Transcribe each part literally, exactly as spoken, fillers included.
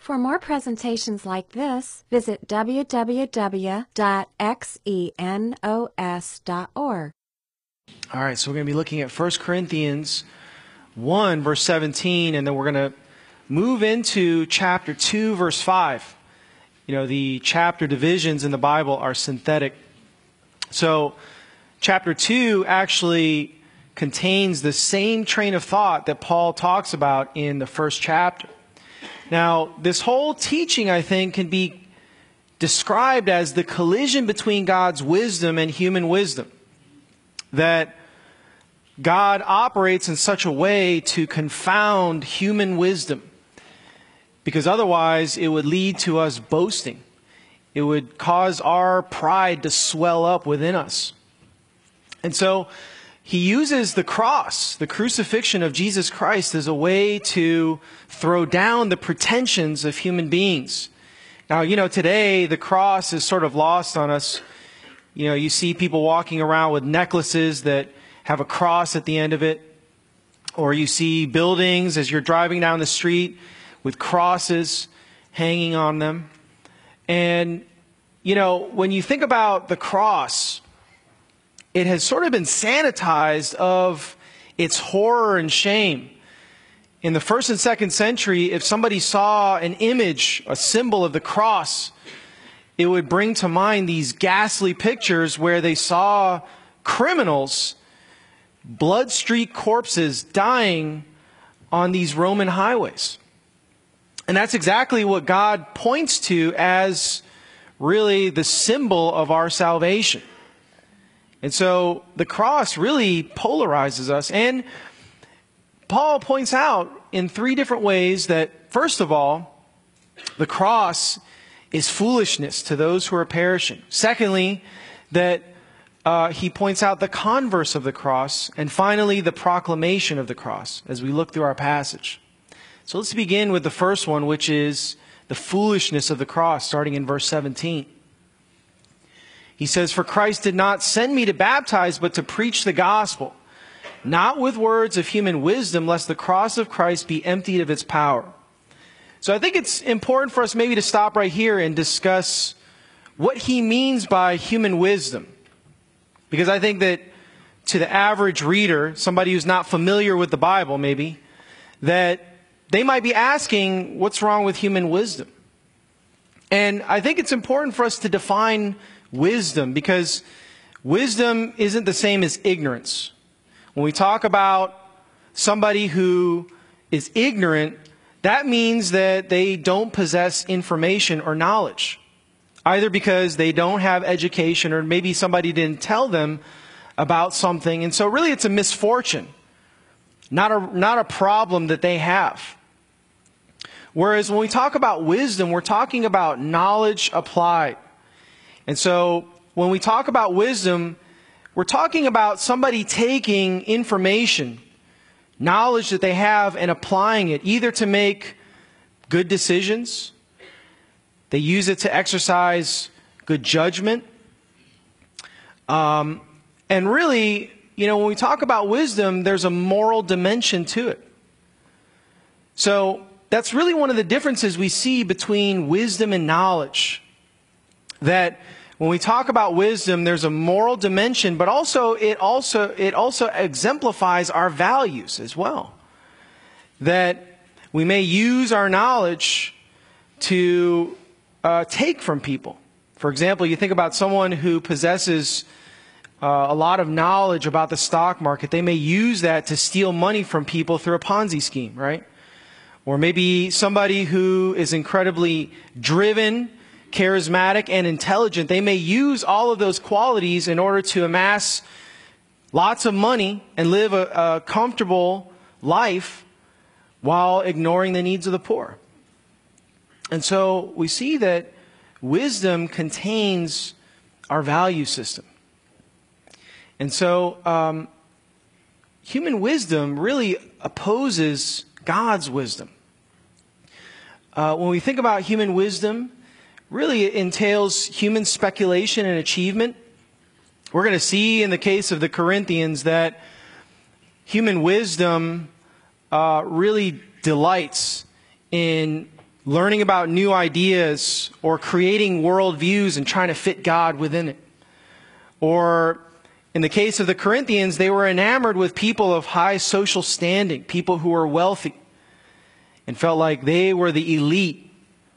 For more presentations like this, visit w w w dot xenos dot org. All right, so we're going to be looking at First Corinthians one, verse seventeen, and then we're going to move into chapter two, verse five. You know, the chapter divisions in the Bible are synthetic. So, chapter two actually contains the same train of thought that Paul talks about in the first chapter. Now, this whole teaching, I think, can be described as the collision between God's wisdom and human wisdom. That God operates in such a way to confound human wisdom, because otherwise it would lead to us boasting. It would cause our pride to swell up within us. And so he uses the cross, the crucifixion of Jesus Christ, as a way to throw down the pretensions of human beings. Now, you know, today the cross is sort of lost on us. You know, you see people walking around with necklaces that have a cross at the end of it. Or you see buildings as you're driving down the street with crosses hanging on them. And, you know, when you think about the cross, it has sort of been sanitized of its horror and shame. In the first and second century, if somebody saw an image, a symbol of the cross, it would bring to mind these ghastly pictures where they saw criminals, blood-streaked corpses dying on these Roman highways. And that's exactly what God points to as really the symbol of our salvation. And so the cross really polarizes us. And Paul points out in three different ways that, first of all, the cross is foolishness to those who are perishing. Secondly, that uh, he points out the converse of the cross. And finally, the proclamation of the cross as we look through our passage. So let's begin with the first one, which is the foolishness of the cross, starting in verse seventeen. He says, "For Christ did not send me to baptize, but to preach the gospel, not with words of human wisdom, lest the cross of Christ be emptied of its power." So I think it's important for us maybe to stop right here and discuss what he means by human wisdom. Because I think that to the average reader, somebody who's not familiar with the Bible maybe, that they might be asking, what's wrong with human wisdom? And I think it's important for us to define wisdom, because wisdom isn't the same as ignorance. When we talk about somebody who is ignorant, that means that they don't possess information or knowledge, either because they don't have education or maybe somebody didn't tell them about something. And so really it's a misfortune, not a, not a problem that they have. Whereas when we talk about wisdom, we're talking about knowledge applied. And so when we talk about wisdom, we're talking about somebody taking information, knowledge that they have, and applying it either to make good decisions. They use it to exercise good judgment. Um, and really, you know, when we talk about wisdom, there's a moral dimension to it. So that's really one of the differences we see between wisdom and knowledge. That when we talk about wisdom, there's a moral dimension, but also it also it also exemplifies our values as well. That we may use our knowledge to uh, take from people. For example, you think about someone who possesses uh, a lot of knowledge about the stock market. They may use that to steal money from people through a Ponzi scheme, right? Or maybe somebody who is incredibly driven, charismatic, and intelligent. They may use all of those qualities in order to amass lots of money and live a, a comfortable life while ignoring the needs of the poor. And so we see that wisdom contains our value system. And so um, human wisdom really opposes God's wisdom. Uh, when we think about human wisdom, really it entails human speculation and achievement. We're going to see in the case of the Corinthians that human wisdom uh, really delights in learning about new ideas or creating worldviews and trying to fit God within it. Or in the case of the Corinthians, they were enamored with people of high social standing, people who were wealthy and felt like they were the elite.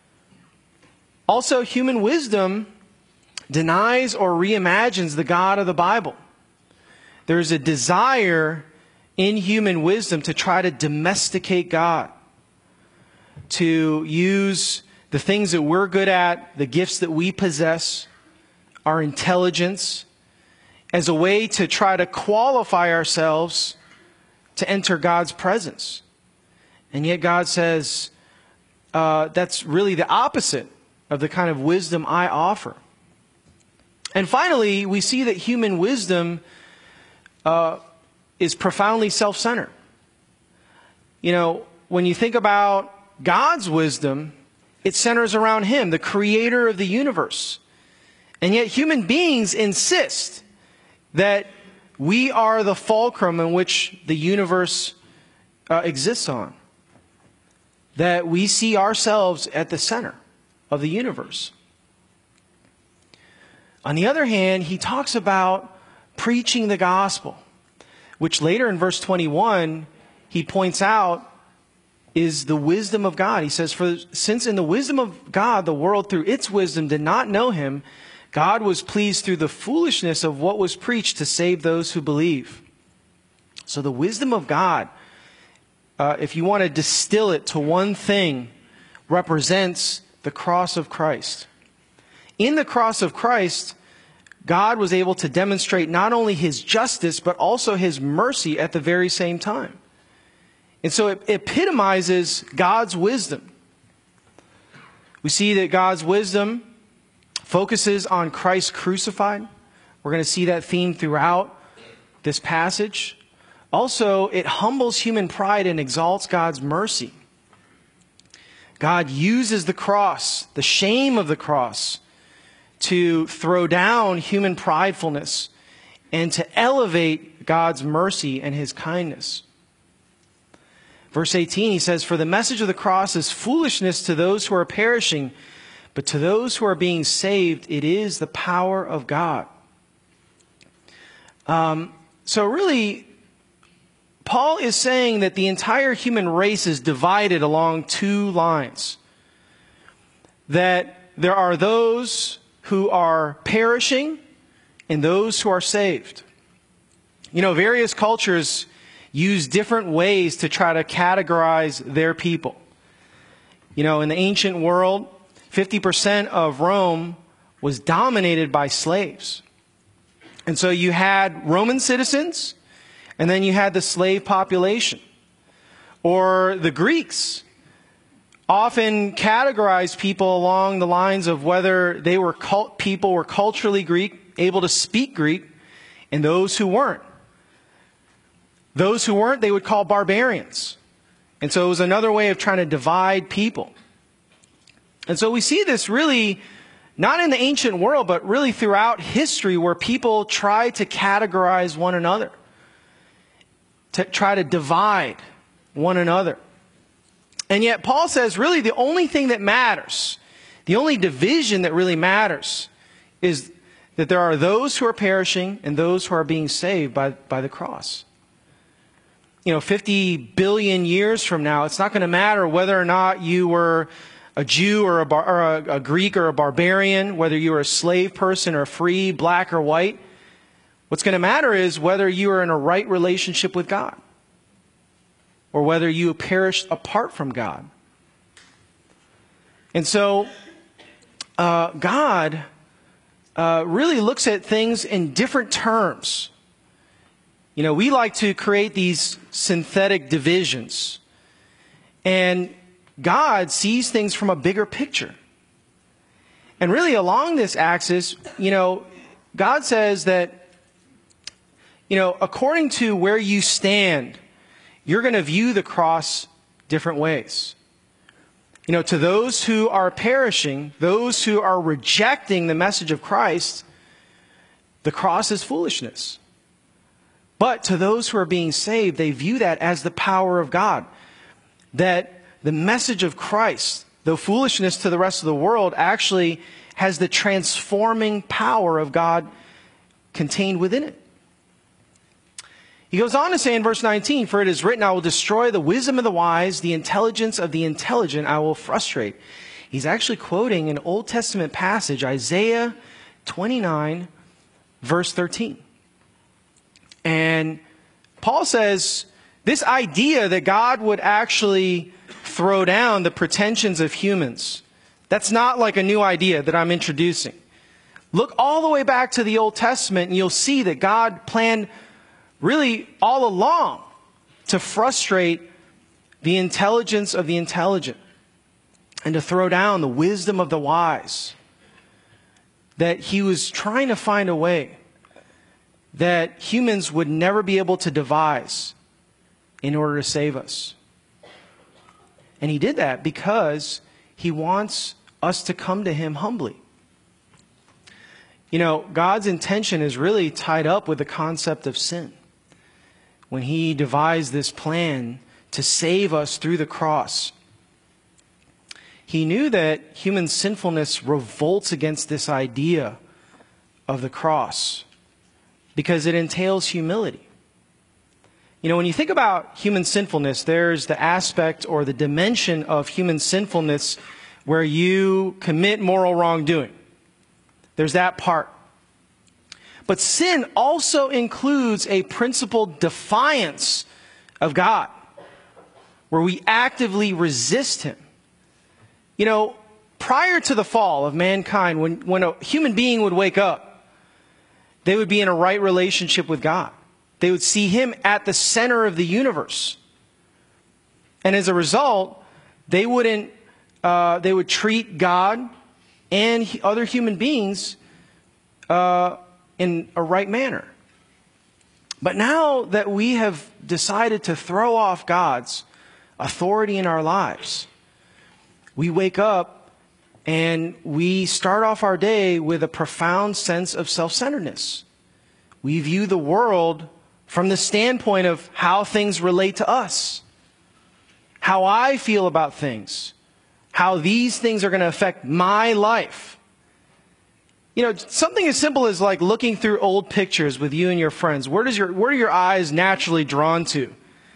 Also, human wisdom denies or reimagines the God of the Bible. There's a desire in human wisdom to try to domesticate God, to use the things that we're good at, the gifts that we possess, our intelligence, as a way to try to qualify ourselves to enter God's presence. And yet God says, uh, that's really the opposite of the kind of wisdom I offer. And finally, we see that human wisdom uh, is profoundly self-centered. You know, when you think about God's wisdom, it centers around Him, the creator of the universe. And yet human beings insist that we are the fulcrum in which the universe uh, exists on. That we see ourselves at the center of the universe. On the other hand, he talks about preaching the gospel, which later in verse twenty-one, he points out is the wisdom of God. He says, "For since in the wisdom of God, the world through its wisdom did not know Him, God was pleased through the foolishness of what was preached to save those who believe." So the wisdom of God, uh, if you want to distill it to one thing, represents the cross of Christ. In the cross of Christ, God was able to demonstrate not only His justice, but also His mercy at the very same time. And so it epitomizes God's wisdom. We see that God's wisdom focuses on Christ crucified. We're going to see that theme throughout this passage. Also, it humbles human pride and exalts God's mercy. God uses the cross, the shame of the cross, to throw down human pridefulness and to elevate God's mercy and His kindness. Verse eighteen, he says, "For the message of the cross is foolishness to those who are perishing, but to those who are being saved, it is the power of God." Um, so really, Paul is saying that the entire human race is divided along two lines. That there are those who are perishing and those who are saved. You know, various cultures use different ways to try to categorize their people. You know, in the ancient world, fifty percent of Rome was dominated by slaves. And so you had Roman citizens, and then you had the slave population. Or the Greeks often categorized people along the lines of whether they were cult, people were culturally Greek, able to speak Greek, and those who weren't. Those who weren't, they would call barbarians. And so it was another way of trying to divide people. And so we see this really, not in the ancient world, but really throughout history, where people try to categorize one another, to try to divide one another. And yet Paul says really the only thing that matters, the only division that really matters, is that there are those who are perishing and those who are being saved by, by the cross. You know, fifty billion years from now, it's not going to matter whether or not you were a Jew or, a, bar, or a, a Greek or a barbarian, whether you were a slave person or free, black or white. What's going to matter is whether you are in a right relationship with God, or whether you perished apart from God. And so, uh, God uh, really looks at things in different terms. You know, we like to create these synthetic divisions. And God sees things from a bigger picture. And really along this axis, you know, God says that, you know, according to where you stand, you're going to view the cross different ways. You know, to those who are perishing, those who are rejecting the message of Christ, the cross is foolishness. But to those who are being saved, they view that as the power of God. That the message of Christ, though foolishness to the rest of the world, actually has the transforming power of God contained within it. He goes on to say in verse nineteen, "For it is written, I will destroy the wisdom of the wise, the intelligence of the intelligent I will frustrate." He's actually quoting an Old Testament passage, Isaiah twenty-nine, verse thirteen. And Paul says this idea that God would actually throw down the pretensions of humans, that's not like a new idea that I'm introducing. Look all the way back to the Old Testament and you'll see that God planned really all along to frustrate the intelligence of the intelligent and to throw down the wisdom of the wise. That he was trying to find a way that humans would never be able to devise in order to save us. And he did that because he wants us to come to him humbly. You know, God's intention is really tied up with the concept of sin. When he devised this plan to save us through the cross, he knew that human sinfulness revolts against this idea of the cross because it entails humility. You know, when you think about human sinfulness, there's the aspect or the dimension of human sinfulness where you commit moral wrongdoing. There's that part. But sin also includes a principled defiance of God, where we actively resist him. You know, prior to the fall of mankind, when, when a human being would wake up, they would be in a right relationship with God. They would see him at the center of the universe. And as a result, they wouldn't, uh, they would treat God and other human beings uh, in a right manner. But now that we have decided to throw off God's authority in our lives, we wake up and we start off our day with a profound sense of self-centeredness. We view the world from the standpoint of how things relate to us, how I feel about things, how these things are going to affect my life. You know, something as simple as like looking through old pictures with you and your friends. Where does your, where are your eyes naturally drawn to?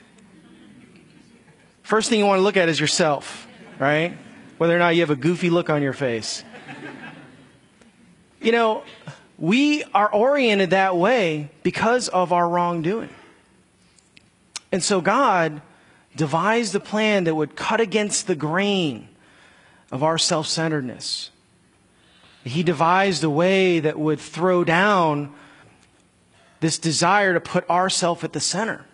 First thing you want to look at is yourself, right? Whether or not you have a goofy look on your face. You know, we are oriented that way because of our wrongdoing. And so God devised a plan that would cut against the grain of our self-centeredness. He devised a way that would throw down this desire to put ourselves at the center.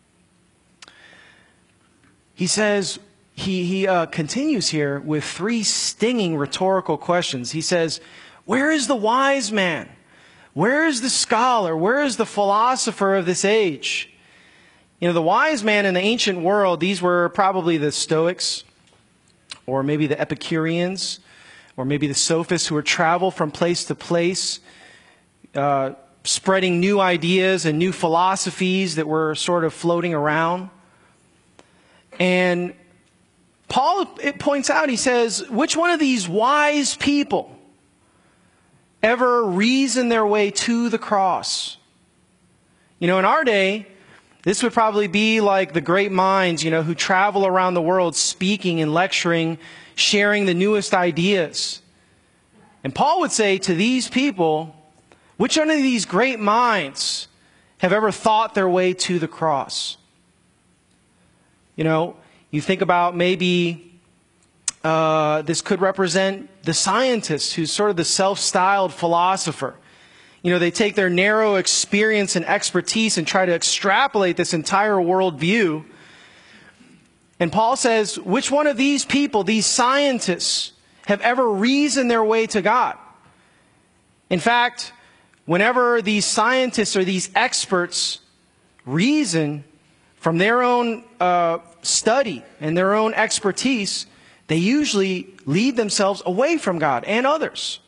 He says, he, he uh, continues here with three stinging rhetorical questions. He says, where is the wise man? Where is the scholar? Where is the philosopher of this age? You know, the wise man in the ancient world, these were probably the Stoics, or maybe the Epicureans, or maybe the sophists who would travel from place to place, uh, spreading new ideas and new philosophies that were sort of floating around. And Paul, it points out, he says, which one of these wise people ever reasoned their way to the cross? You know, in our day, this would probably be like the great minds, you know, who travel around the world speaking and lecturing, sharing the newest ideas. And Paul would say to these people, which one of these great minds have ever thought their way to the cross? You know, you think about maybe uh, this could represent the scientist who's sort of the self-styled philosopher. You know, they take their narrow experience and expertise and try to extrapolate this entire worldview. And Paul says, which one of these people, these scientists, have ever reasoned their way to God? In fact, whenever these scientists or these experts reason from their own uh, study and their own expertise, they usually lead themselves away from God and others.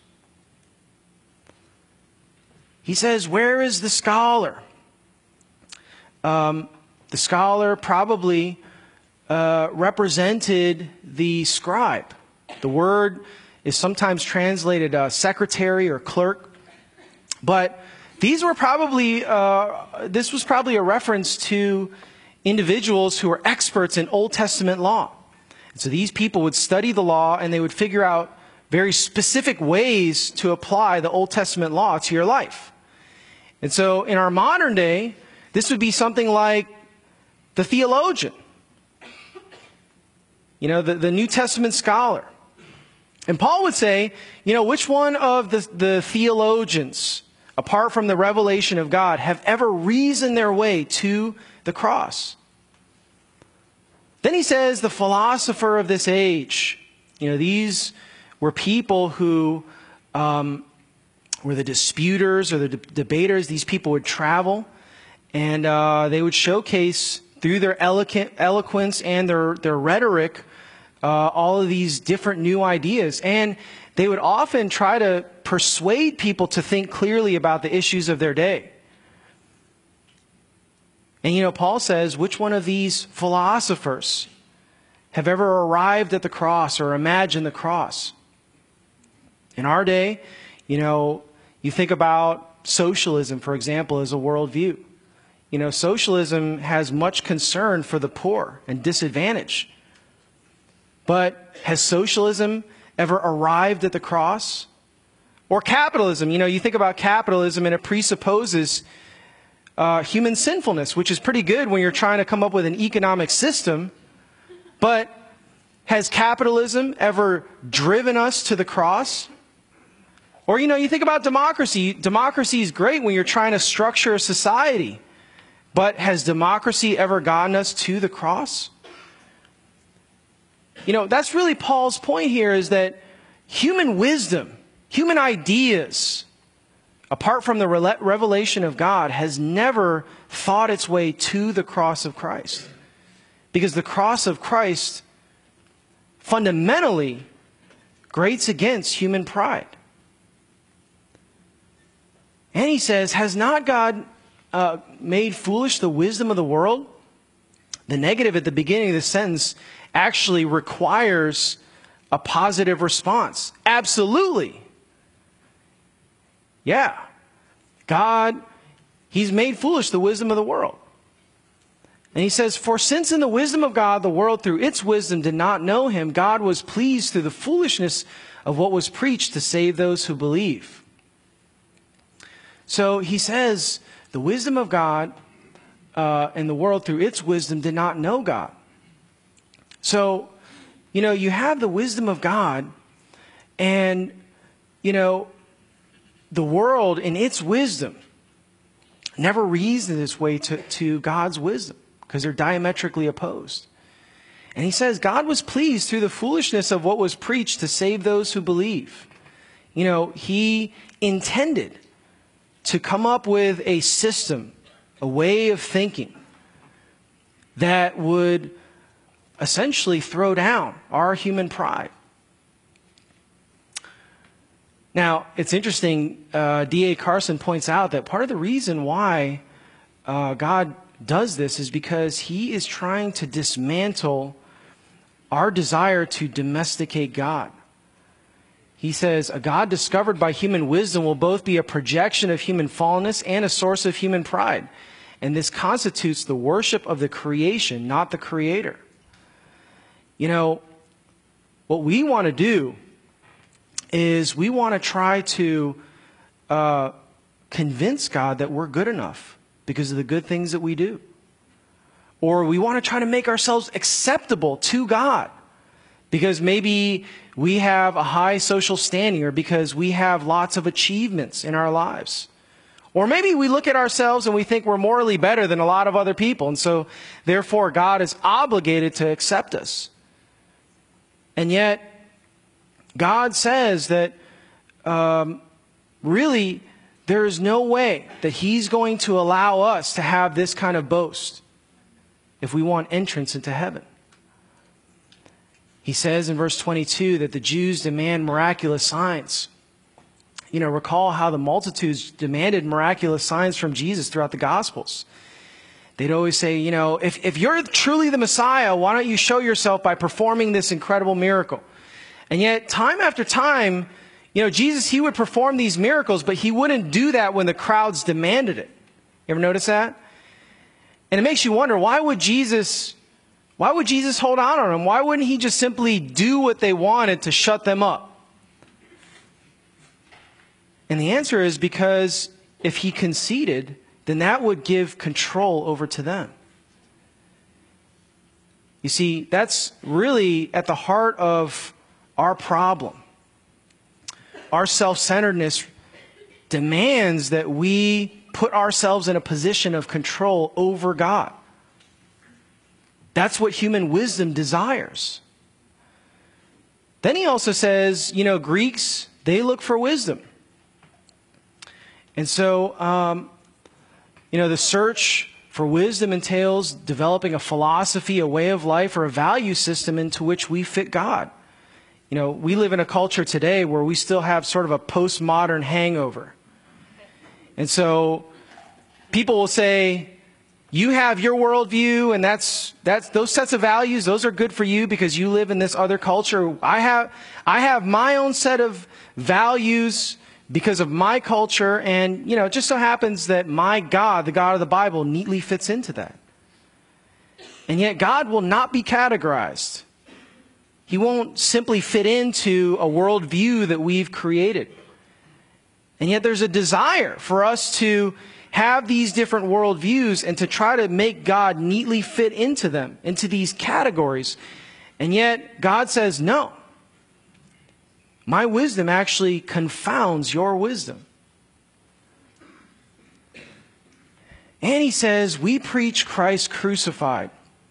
He says, where is the scholar? Um, the scholar probably uh, represented the scribe. The word is sometimes translated uh, secretary or clerk. But these were probably, uh, this was probably a reference to individuals who were experts in Old Testament law. And so these people would study the law and they would figure out very specific ways to apply the Old Testament law to your life. And so in our modern day, this would be something like the theologian, you know, the, the New Testament scholar. And Paul would say, you know, which one of the, the theologians, apart from the revelation of God, have ever reasoned their way to the cross? Then he says, the philosopher of this age. You know, these were people who um, were the disputers or the de- debaters. These people would travel and uh, they would showcase through their eloquent, eloquence and their, their rhetoric uh, all of these different new ideas. And they would often try to persuade people to think clearly about the issues of their day. And you know, Paul says, which one of these philosophers have ever arrived at the cross or imagined the cross? In our day, you know, you think about socialism, for example, as a worldview. You know, socialism has much concern for the poor and disadvantaged. But has socialism ever arrived at the cross? Or capitalism. You know, you think about capitalism and it presupposes uh, human sinfulness, which is pretty good when you're trying to come up with an economic system. But has capitalism ever driven us to the cross? Or, you know, you think about democracy. Democracy is great when you're trying to structure a society. But has democracy ever gotten us to the cross? You know, that's really Paul's point here, is that human wisdom, human ideas, apart from the revelation of God, has never thought its way to the cross of Christ. Because the cross of Christ fundamentally grates against human pride. And he says, has not God uh, made foolish the wisdom of the world? The negative at the beginning of the sentence actually requires a positive response. Absolutely. Yeah. God, He's made foolish the wisdom of the world. And he says, for since in the wisdom of God, the world through its wisdom did not know Him, God was pleased through the foolishness of what was preached to save those who believe. So he says, the wisdom of God uh, and the world through its wisdom did not know God. So, you know, you have the wisdom of God and, you know, the world in its wisdom never reasoned its way to, to God's wisdom because they're diametrically opposed. And he says God was pleased through the foolishness of what was preached to save those who believe. You know, He intended to come up with a system, a way of thinking that would essentially throw down our human pride. Now, it's interesting, uh, D A Carson points out that part of the reason why uh, God does this is because He is trying to dismantle our desire to domesticate God. He says, a God discovered by human wisdom will both be a projection of human fallenness and a source of human pride. And this constitutes the worship of the creation, not the Creator. You know, what we want to do is we want to try to uh, convince God that we're good enough because of the good things that we do. Or we want to try to make ourselves acceptable to God because maybe we have a high social standing or because we have lots of achievements in our lives. Or maybe we look at ourselves and we think we're morally better than a lot of other people. And so, therefore, God is obligated to accept us. And yet, God says that um, really there is no way that He's going to allow us to have this kind of boast if we want entrance into heaven. He says in verse twenty-two that the Jews demand miraculous signs. You know, recall how the multitudes demanded miraculous signs from Jesus throughout the Gospels. They'd always say, you know, if, if you're truly the Messiah, why don't you show yourself by performing this incredible miracle? And yet, time after time, you know, Jesus, he would perform these miracles, but he wouldn't do that when the crowds demanded it. You ever notice that? And it makes you wonder, why would Jesus, why would Jesus hold on on them? Why wouldn't he just simply do what they wanted to shut them up? And the answer is because if he conceded, then that would give control over to them. You see, that's really at the heart of our problem. Our self-centeredness demands that we put ourselves in a position of control over God. That's what human wisdom desires. Then he also says, you know, Greeks, they look for wisdom. And so, um, you know, the search for wisdom entails developing a philosophy, a way of life, or a value system into which we fit God. You know, we live in a culture today where we still have sort of a postmodern hangover. And so people will say, you have your worldview, and that's that's those sets of values, those are good for you because you live in this other culture. I have I have my own set of values because of my culture, and you know, it just so happens that my God, the God of the Bible, neatly fits into that. And yet God will not be categorized. He won't simply fit into a worldview that we've created. And yet there's a desire for us to have these different worldviews and to try to make God neatly fit into them, into these categories. And yet God says, no. My wisdom actually confounds your wisdom. And he says, we preach Christ crucified.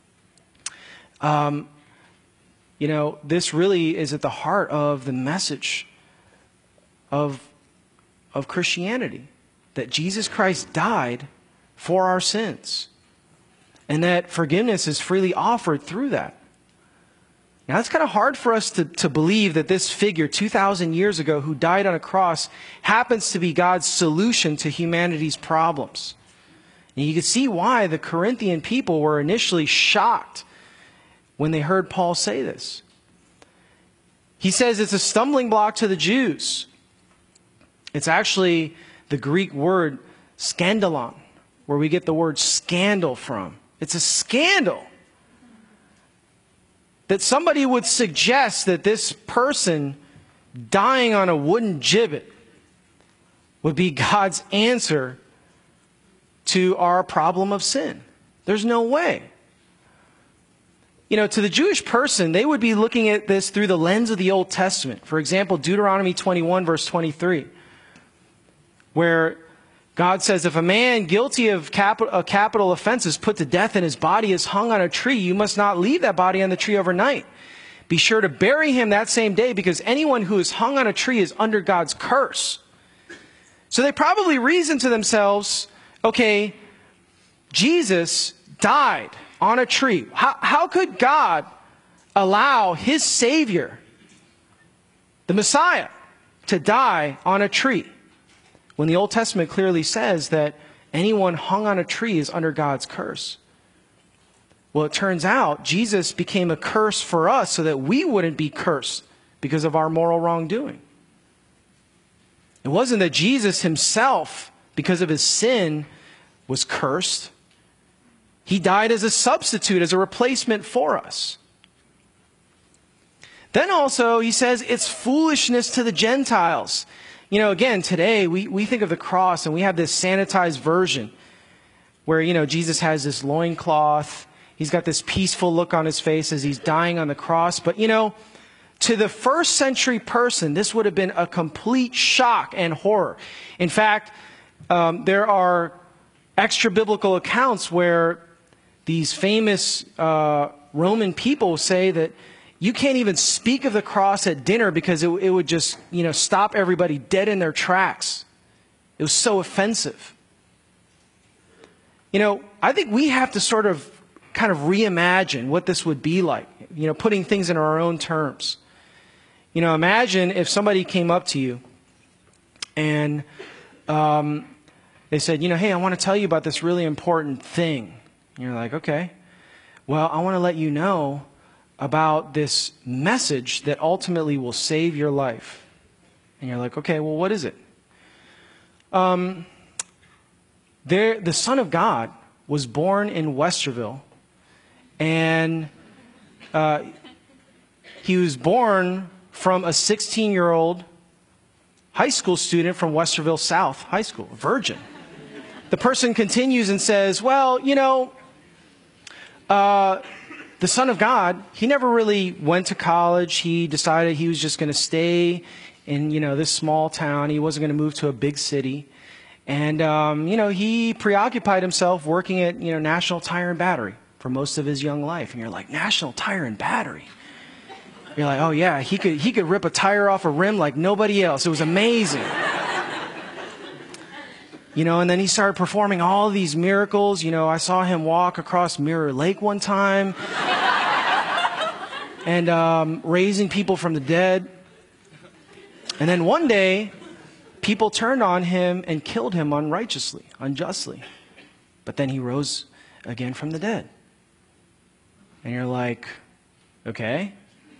Um, you know, this really is at the heart of the message of, of Christianity. That Jesus Christ died for our sins. And that forgiveness is freely offered through that. Now, it's kind of hard for us to, to believe that this figure two thousand years ago who died on a cross happens to be God's solution to humanity's problems. And you can see why the Corinthian people were initially shocked when they heard Paul say this. He says it's a stumbling block to the Jews. It's actually the Greek word scandalon, where we get the word scandal from. It's a scandal that somebody would suggest that this person dying on a wooden gibbet would be God's answer to our problem of sin. There's no way. You know, to the Jewish person, they would be looking at this through the lens of the Old Testament. For example, Deuteronomy twenty-one, verse twenty-three, where God says, if a man guilty of capital, uh, capital offense is put to death and his body is hung on a tree, you must not leave that body on the tree overnight. Be sure to bury him that same day, because anyone who is hung on a tree is under God's curse. So they probably reasoned to themselves, okay, Jesus died on a tree. How, how could God allow his Savior, the Messiah, to die on a tree? When the Old Testament clearly says that anyone hung on a tree is under God's curse. Well, it turns out Jesus became a curse for us so that we wouldn't be cursed because of our moral wrongdoing. It wasn't that Jesus himself, because of his sin, was cursed. He died as a substitute, as a replacement for us. Then also, he says, it's foolishness to the Gentiles. You know, again, today we, we think of the cross and we have this sanitized version where, you know, Jesus has this loincloth. He's got this peaceful look on his face as he's dying on the cross. But, you know, to the first century person, this would have been a complete shock and horror. In fact, um, there are extra biblical accounts where these famous uh, Roman people say that you can't even speak of the cross at dinner because it, it would just, you know, stop everybody dead in their tracks. It was so offensive. You know, I think we have to sort of kind of reimagine what this would be like, you know, putting things in our own terms. You know, imagine if somebody came up to you and um, they said, you know, hey, I want to tell you about this really important thing. And you're like, okay, well, I want to let you know about this message that ultimately will save your life. And you're like, okay, well, what is it? Um, there, the Son of God was born in Westerville, and uh, he was born from a sixteen-year-old high school student from Westerville South High School, a virgin. The person continues and says, well, you know, uh, the Son of God, he never really went to college. He decided he was just going to stay in, you know, this small town. He wasn't going to move to a big city. And, um, you know, he preoccupied himself working at, you know, National Tire and Battery for most of his young life. And you're like, National Tire and Battery? You're like, oh, yeah, he could, he could rip a tire off a rim like nobody else. It was amazing. You know, and then he started performing all these miracles. You know, I saw him walk across Mirror Lake one time and um, raising people from the dead. And then one day, people turned on him and killed him unrighteously, unjustly. But then he rose again from the dead. And you're like, okay.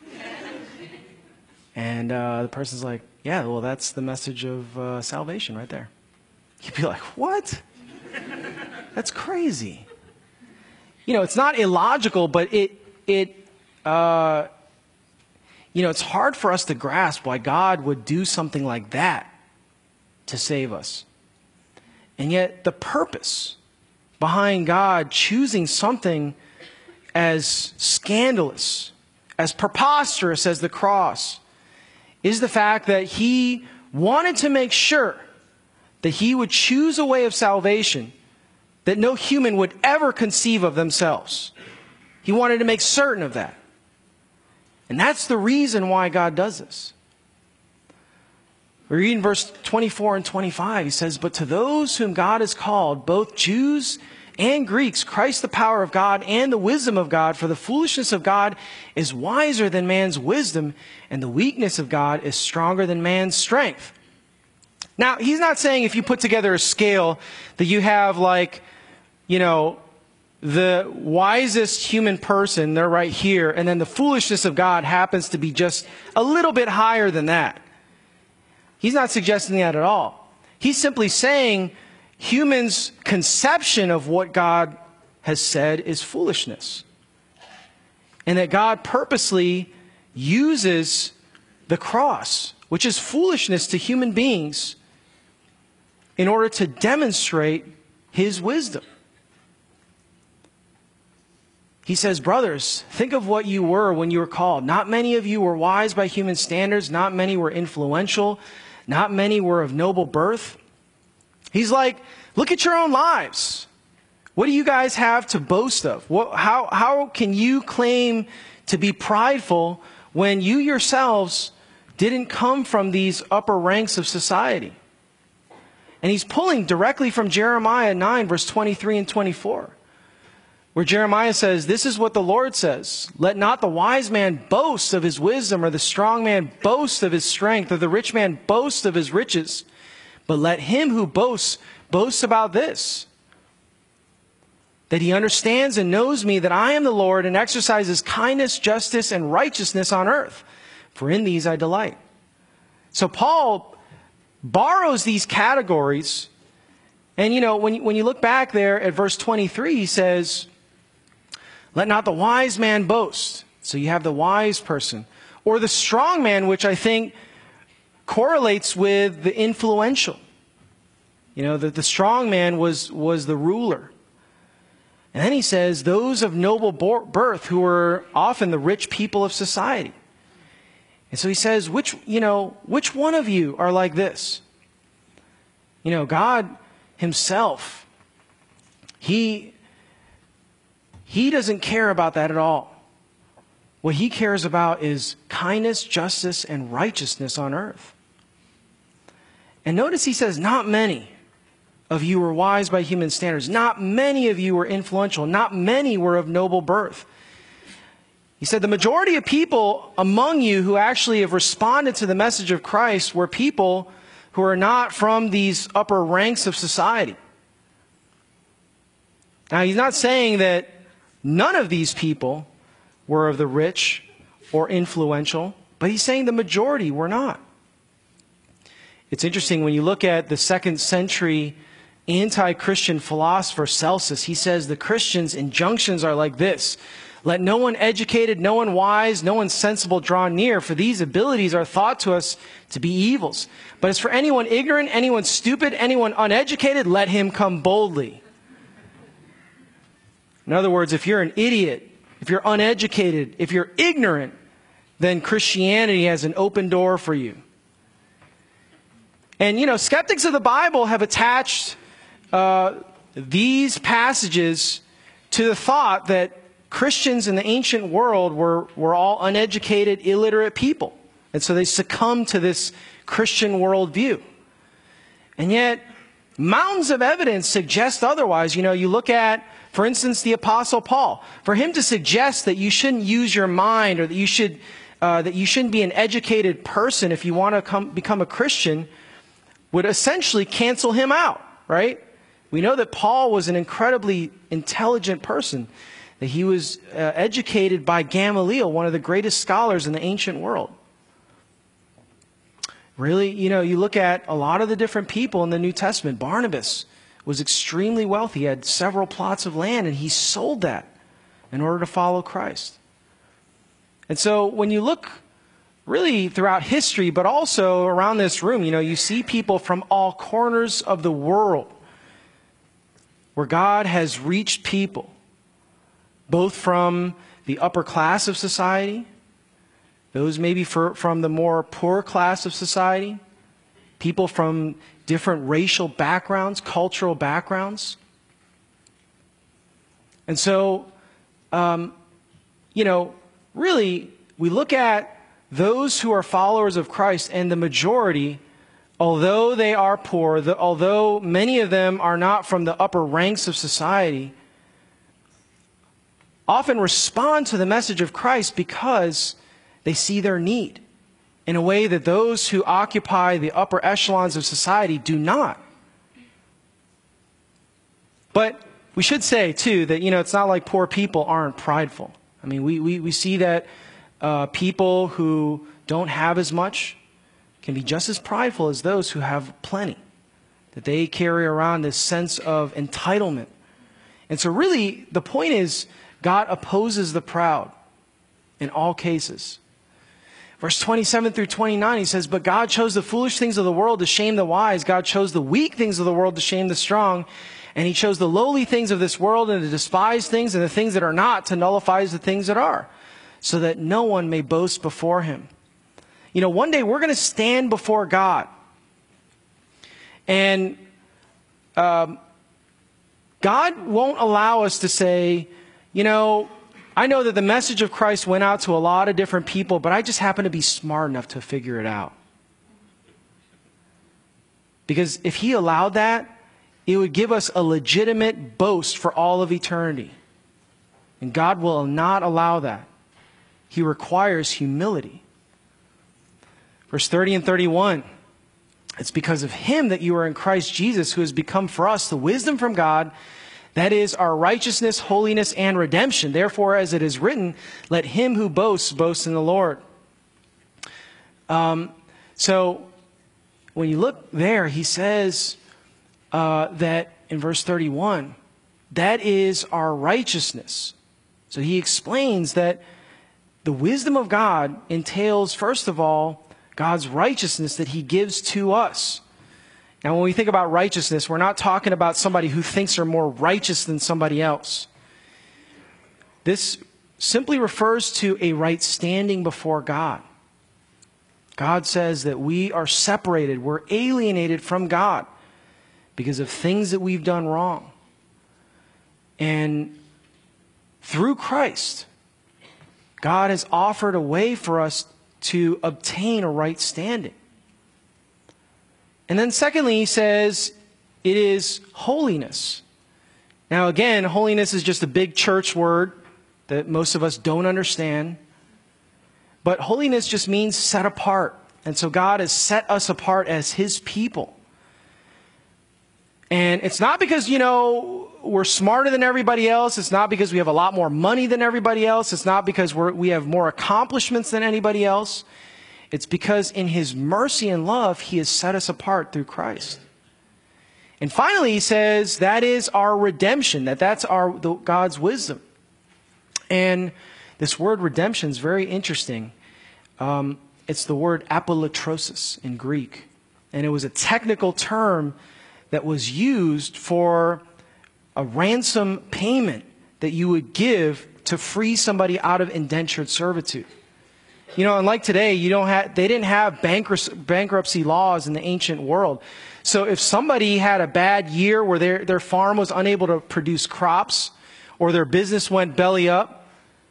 And uh, the person's like, yeah, well, that's the message of uh, salvation right there. You'd be like, what? That's crazy. You know, it's not illogical, but it, it, uh, you know, it's hard for us to grasp why God would do something like that to save us. And yet the purpose behind God choosing something as scandalous, as preposterous as the cross, is the fact that he wanted to make sure that he would choose a way of salvation that no human would ever conceive of themselves. He wanted to make certain of that. And that's the reason why God does this. We read in verse twenty-four and twenty-five, he says, but to those whom God has called, both Jews and Greeks, Christ the power of God and the wisdom of God, for the foolishness of God is wiser than man's wisdom, and the weakness of God is stronger than man's strength. Now, he's not saying if you put together a scale that you have like, you know, the wisest human person, they're right here, and then the foolishness of God happens to be just a little bit higher than that. He's not suggesting that at all. He's simply saying humans' conception of what God has said is foolishness. And that God purposely uses the cross, which is foolishness to human beings, in order to demonstrate his wisdom. He says, brothers, think of what you were when you were called. Not many of you were wise by human standards. Not many were influential. Not many were of noble birth. He's like, look at your own lives. What do you guys have to boast of? What, how, how can you claim to be prideful when you yourselves didn't come from these upper ranks of society? And he's pulling directly from Jeremiah nine, verse twenty-three and twenty-four, where Jeremiah says, this is what the Lord says. Let not the wise man boast of his wisdom, or the strong man boast of his strength, or the rich man boast of his riches. But let him who boasts, boast about this, that he understands and knows me, that I am the Lord, and exercises kindness, justice, and righteousness on earth. For in these I delight. So Paul borrows these categories. And, you know, when you, when you look back there at verse twenty-three, he says, let not the wise man boast. So you have the wise person. Or the strong man, which I think correlates with the influential. You know, that the strong man was, was the ruler. And then he says, those of noble birth, who were often the rich people of society. And so he says, which, you know, which one of you are like this? You know, God himself, he, he doesn't care about that at all. What he cares about is kindness, justice, and righteousness on earth. And notice he says, not many of you were wise by human standards. Not many of you were influential. Not many were of noble birth. He said the majority of people among you who actually have responded to the message of Christ were people who are not from these upper ranks of society. Now, he's not saying that none of these people were of the rich or influential, but he's saying the majority were not. It's interesting when you look at the second century anti-Christian philosopher Celsus. He says the Christians' injunctions are like this: let no one educated, no one wise, no one sensible draw near, for these abilities are thought to us to be evils. But as for anyone ignorant, anyone stupid, anyone uneducated, let him come boldly. In other words, if you're an idiot, if you're uneducated, if you're ignorant, then Christianity has an open door for you. And, you know, skeptics of the Bible have attached uh, these passages to the thought that Christians in the ancient world were, were all uneducated, illiterate people. And so they succumbed to this Christian worldview. And yet, mountains of evidence suggest otherwise. You know, you look at, for instance, the Apostle Paul. For him to suggest that you shouldn't use your mind, or that you should uh, that you shouldn't be an educated person if you want to come, become a Christian, would essentially cancel him out, right? We know that Paul was an incredibly intelligent person, that he was uh, educated by Gamaliel, one of the greatest scholars in the ancient world. Really, you know, you look at a lot of the different people in the New Testament. Barnabas was extremely wealthy. He had several plots of land, and he sold that in order to follow Christ. And so when you look really throughout history, but also around this room, you know, you see people from all corners of the world where God has reached people, both from the upper class of society, those maybe for, from the more poor class of society, people from different racial backgrounds, cultural backgrounds. And so, um, you know, really, we look at those who are followers of Christ, and the majority, although they are poor, the, although many of them are not from the upper ranks of society, often respond to the message of Christ because they see their need in a way that those who occupy the upper echelons of society do not. But we should say, too, that, you know, it's not like poor people aren't prideful. I mean, we, we, we see that uh, people who don't have as much can be just as prideful as those who have plenty. That they carry around this sense of entitlement. And so really, the point is, God opposes the proud in all cases. Verse twenty-seven through twenty-nine, he says, but God chose the foolish things of the world to shame the wise. God chose the weak things of the world to shame the strong. And he chose the lowly things of this world and the despised things and the things that are not to nullify the things that are, so that no one may boast before him. You know, one day we're going to stand before God. And um, God won't allow us to say, you know, I know that the message of Christ went out to a lot of different people, but I just happen to be smart enough to figure it out. Because if he allowed that, it would give us a legitimate boast for all of eternity. And God will not allow that. He requires humility. Verse thirty and thirty-one, it's because of him that you are in Christ Jesus, who has become for us the wisdom from God, that is our righteousness, holiness, and redemption. Therefore, as it is written, let him who boasts, boast in the Lord. Um, so, when you look there, he says uh, that in verse thirty-one, that is our righteousness. So he explains that the wisdom of God entails, first of all, God's righteousness that he gives to us. Now, when we think about righteousness, we're not talking about somebody who thinks they're more righteous than somebody else. This simply refers to a right standing before God. God says that we are separated, we're alienated from God because of things that we've done wrong. And through Christ, God has offered a way for us to obtain a right standing. And then secondly, he says it is holiness. Now again, holiness is just a big church word that most of us don't understand. But holiness just means set apart. And so God has set us apart as his people. And it's not because, you know, we're smarter than everybody else. It's not because we have a lot more money than everybody else. It's not because we're, we have more accomplishments than anybody else. It's because in his mercy and love, he has set us apart through Christ. And finally, he says that is our redemption, that that's our the, God's wisdom. And this word redemption is very interesting. Um, it's the word apolutrosis in Greek. And it was a technical term that was used for a ransom payment that you would give to free somebody out of indentured servitude. You know, and like today, you don't have, they didn't have bankruptcy laws in the ancient world. So if somebody had a bad year where their, their farm was unable to produce crops or their business went belly up,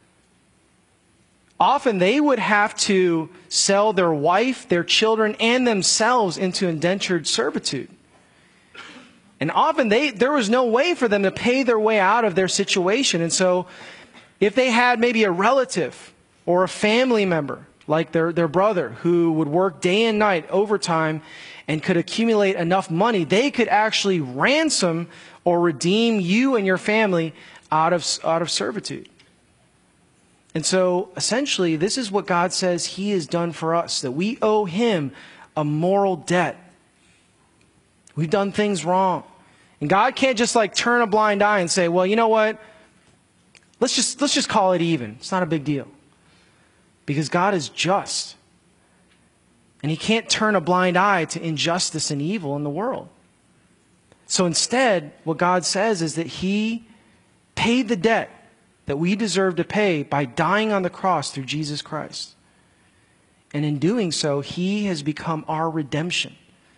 often they would have to sell their wife, their children, and themselves into indentured servitude. And often they, there was no way for them to pay their way out of their situation. And so if they had maybe a relative or a family member, like their, their brother, who would work day and night overtime and could accumulate enough money, they could actually ransom or redeem you and your family out of, out of servitude. And so essentially, this is what God says he has done for us, that we owe him a moral debt. We've done things wrong. And God can't just like turn a blind eye and say, well, you know what? Let's just, let's just call it even. It's not a big deal. Because God is just. And he can't turn a blind eye to injustice and evil in the world. So instead, what God says is that he paid the debt that we deserve to pay by dying on the cross through Jesus Christ. And in doing so, he has become our redemption.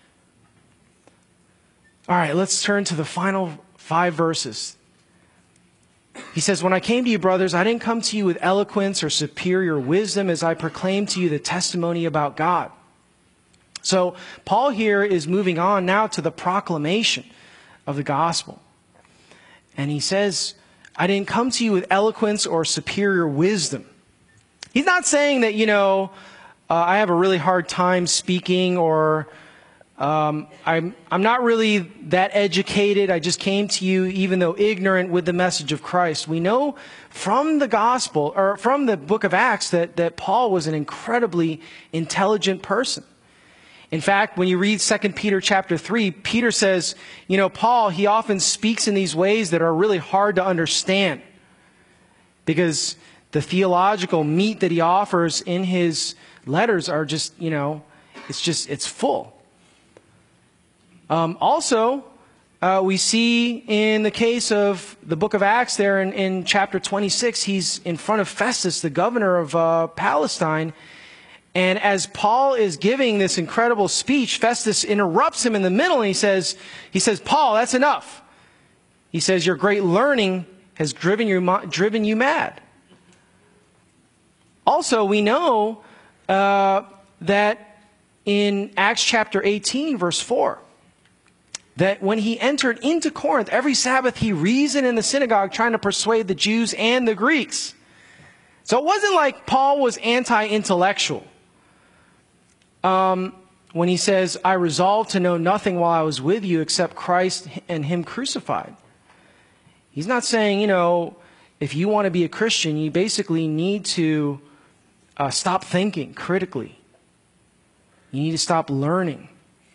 All right, let's turn to the final five verses. He says, when I came to you, brothers, I didn't come to you with eloquence or superior wisdom as I proclaimed to you the testimony about God. So Paul here is moving on now to the proclamation of the gospel. And he says, I didn't come to you with eloquence or superior wisdom. He's not saying that, you know, uh, I have a really hard time speaking, or um, I'm, I'm not really that educated. I just came to you even though ignorant with the message of Christ. We know from the gospel, or from the book of Acts, that, that Paul was an incredibly intelligent person. In fact, when you read Second Peter chapter three, Peter says, you know, Paul, he often speaks in these ways that are really hard to understand, because the theological meat that he offers in his letters are just, you know, it's just, it's full. Um, also, uh, we see in the case of the book of Acts there in, in chapter twenty-six, he's in front of Festus, the governor of uh, Palestine. And as Paul is giving this incredible speech, Festus interrupts him in the middle, and he says, he says, Paul, that's enough. He says, your great learning has driven you, driven you mad. Also, we know uh, that in Acts chapter eighteen, verse four, that when he entered into Corinth, every Sabbath he reasoned in the synagogue trying to persuade the Jews and the Greeks. So it wasn't like Paul was anti-intellectual. Um, when he says, I resolved to know nothing while I was with you except Christ and him crucified. He's not saying, you know, if you want to be a Christian, you basically need to uh, stop thinking critically. You need to stop learning.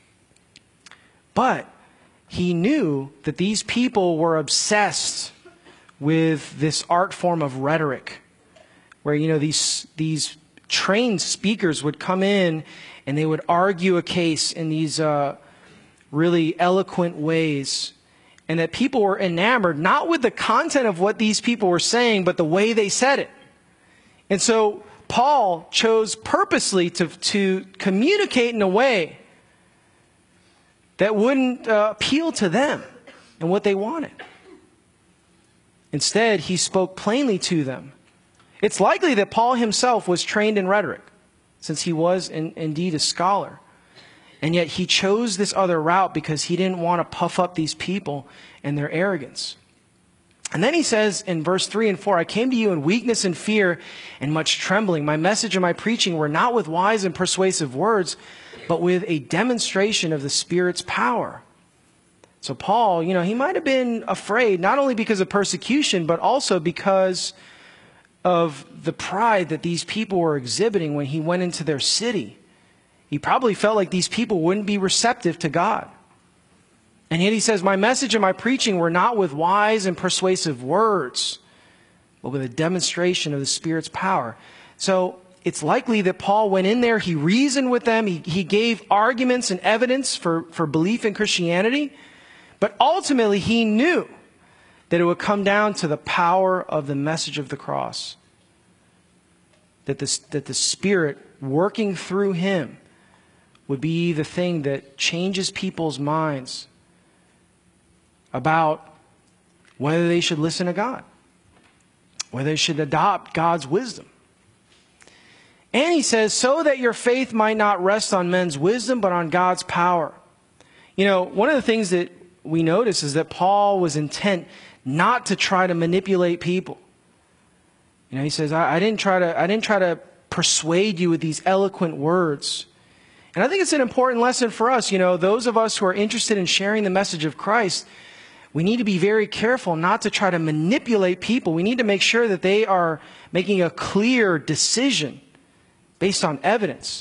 But he knew that these people were obsessed with this art form of rhetoric, where, you know, these, these trained speakers would come in and they would argue a case in these uh, really eloquent ways. And that people were enamored, not with the content of what these people were saying, but the way they said it. And so Paul chose purposely to, to communicate in a way that wouldn't uh, appeal to them and what they wanted. Instead, he spoke plainly to them. It's likely that Paul himself was trained in rhetoric, since he was in, indeed a scholar. And yet he chose this other route because he didn't want to puff up these people and their arrogance. And then he says in verse three and four, I came to you in weakness and fear and much trembling. My message and my preaching were not with wise and persuasive words, but with a demonstration of the Spirit's power, So Paul, you know, he might have been afraid, not only because of persecution, but also because of the pride that these people were exhibiting when he went into their city. He probably felt like these people wouldn't be receptive to God. And yet he says, my message and my preaching were not with wise and persuasive words, but with a demonstration of the Spirit's power. So it's likely that Paul went in there, he reasoned with them, he, he gave arguments and evidence for, for belief in Christianity, but ultimately he knew that it would come down to the power of the message of the cross. That the, that the Spirit working through him would be the thing that changes people's minds about whether they should listen to God, whether they should adopt God's wisdom. And he says, so that your faith might not rest on men's wisdom, but on God's power. You know, one of the things that we notice is that Paul was intent not to try to manipulate people. You know, he says, I, I didn't try to, I didn't try to persuade you with these eloquent words. And I think it's an important lesson for us. You know, those of us who are interested in sharing the message of Christ, we need to be very careful not to try to manipulate people. We need to make sure that they are making a clear decision based on evidence.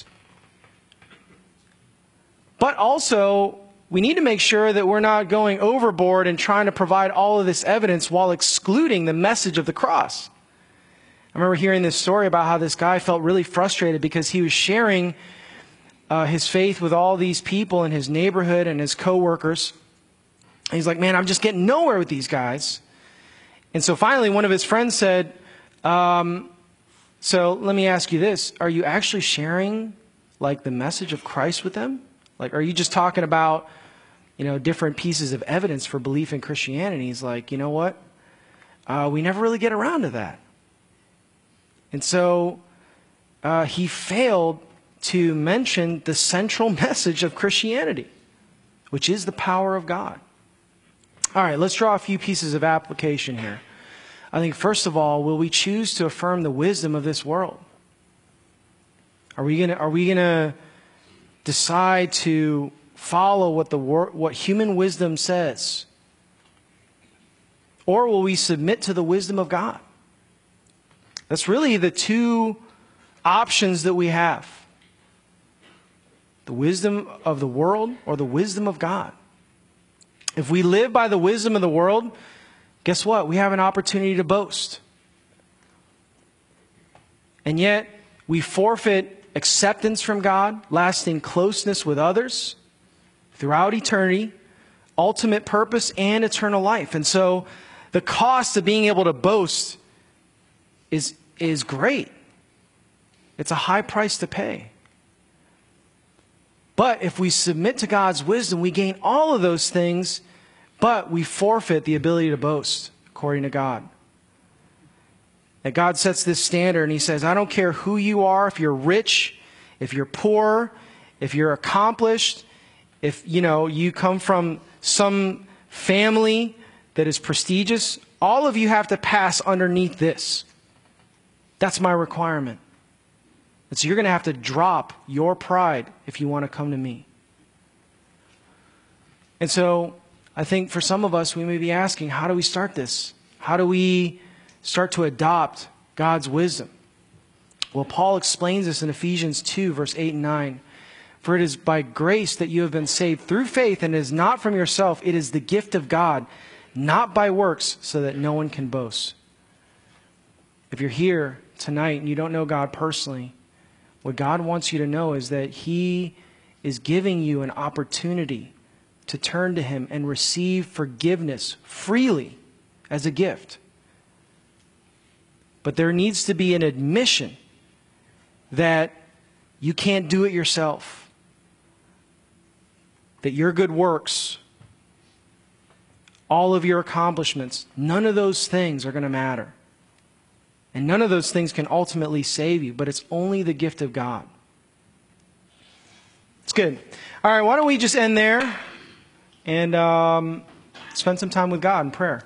But also, we need to make sure that we're not going overboard and trying to provide all of this evidence while excluding the message of the cross. I remember hearing this story about how this guy felt really frustrated because he was sharing uh, his faith with all these people in his neighborhood and his coworkers. And he's like, man, I'm just getting nowhere with these guys. And so finally, one of his friends said, um, so let me ask you this. Are you actually sharing like the message of Christ with them? Like, are you just talking about, you know, different pieces of evidence for belief in Christianity? He's like, you know what? Uh, we never really get around to that. And so uh, he failed to mention the central message of Christianity, which is the power of God. All right, let's draw a few pieces of application here. I think, first of all, will we choose to affirm the wisdom of this world? Are we gonna are we gonna decide to follow what the wor- what human wisdom says, or will we submit to the wisdom of God? That's really the two options that we have: the wisdom of the world or the wisdom of God. If we live by the wisdom of the world, guess what? We have an opportunity to boast. And yet, we forfeit acceptance from God, lasting closeness with others throughout eternity, ultimate purpose, and eternal life. And so, the cost of being able to boast is, is great. It's a high price to pay. But if we submit to God's wisdom, we gain all of those things, but we forfeit the ability to boast, according to God. That God sets this standard and he says, I don't care who you are, if you're rich, if you're poor, if you're accomplished, if you know you come from some family that is prestigious, all of you have to pass underneath this. That's my requirement. And so you're going to have to drop your pride if you want to come to me. And so I think for some of us, we may be asking, how do we start this? How do we start to adopt God's wisdom? Well, Paul explains this in Ephesians two, verse eight and nine. For it is by grace that you have been saved through faith, and it is not from yourself. It is the gift of God, not by works, so that no one can boast. If you're here tonight and you don't know God personally, what God wants you to know is that he is giving you an opportunity to turn to him and receive forgiveness freely as a gift. But there needs to be an admission that you can't do it yourself. That your good works, all of your accomplishments, none of those things are going to matter. And none of those things can ultimately save you, but it's only the gift of God. It's good. All right, why don't we just end there and um, spend some time with God in prayer.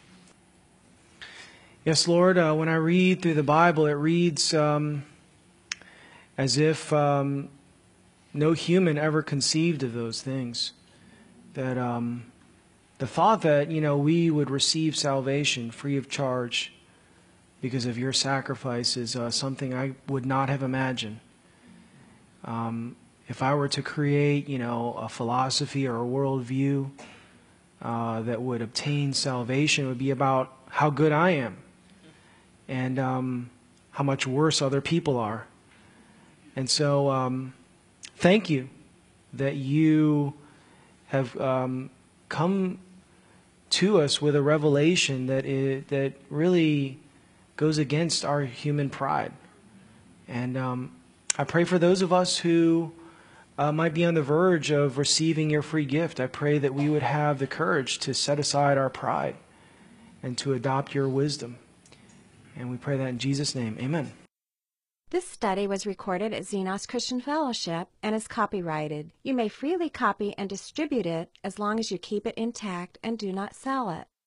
Yes, Lord, uh, when I read through the Bible, it reads um, as if um, no human ever conceived of those things. That um, the thought that, you know, we would receive salvation free of charge because of your sacrifice is uh, something I would not have imagined. Um, if I were to create, you know, a philosophy or a worldview uh, that would obtain salvation, it would be about how good I am and um, how much worse other people are. And so, um, thank you that you have um, come to us with a revelation that it, that really goes against our human pride. And um, I pray for those of us who uh, might be on the verge of receiving your free gift. I pray that we would have the courage to set aside our pride and to adopt your wisdom. And we pray that in Jesus' name. Amen. This study was recorded at Xenos Christian Fellowship and is copyrighted. You may freely copy and distribute it as long as you keep it intact and do not sell it.